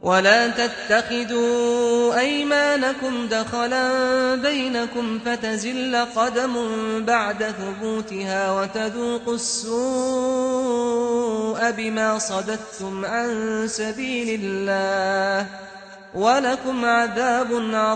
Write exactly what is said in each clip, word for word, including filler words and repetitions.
ولا تتخذوا أيمانكم دخلا بينكم فتزل قدم بعد ثبوتها وتذوقوا السوء بما صددتم عن سبيل الله ولكم عذاب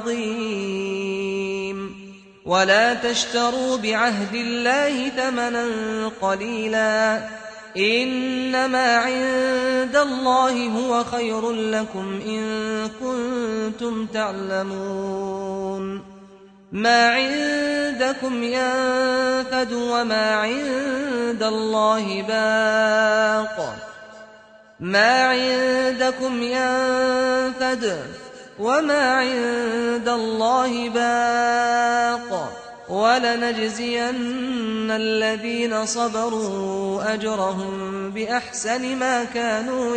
عظيم. ولا تشتروا بعهد الله ثمنا قليلا إنما عند الله هو خير لكم إن كنتم تعلمون. ما عندكم ينفد وما عند الله باق ما عندكم ينفد وما عند الله باق ولنجزين الذين صبروا أجرهم بأحسن ما كانوا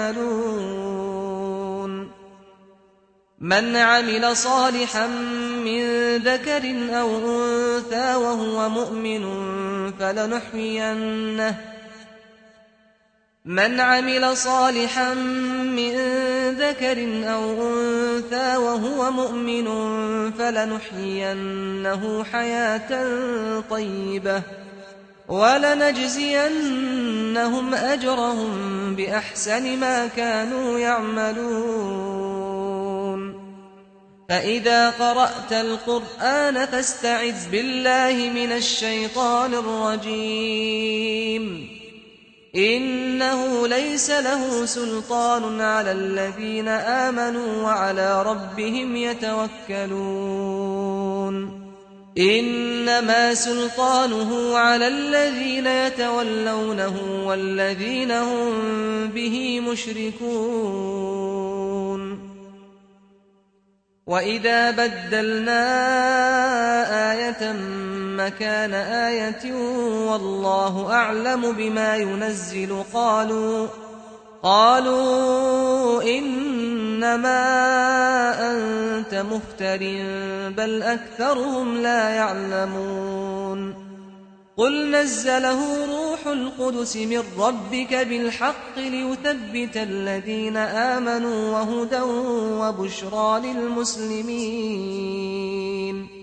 يعملون. من عمل صالحا من ذكر أو أنثى وهو مؤمن فلنحيينه من عمل صالحا من ذكر أو أنثى وهو مؤمن فلنحيينه حياة طيبة ولنجزينهم أجرهم بأحسن ما كانوا يعملون. فإذا قرأت القرآن فاستعذ بالله من الشيطان الرجيم إنه ليس له سلطان على الذين آمنوا وعلى ربهم يتوكلون. إنما سلطانه على الذين يتولونه والذين هم به مشركون. وإذا بدلنا آية مكان آية والله أعلم بما ينزل قالوا قالوا إنما أنت مفتر بل أكثرهم لا يعلمون. قل نزله روح القدس من ربك بالحق ليثبت الذين آمنوا وهدى وبشرى للمسلمين.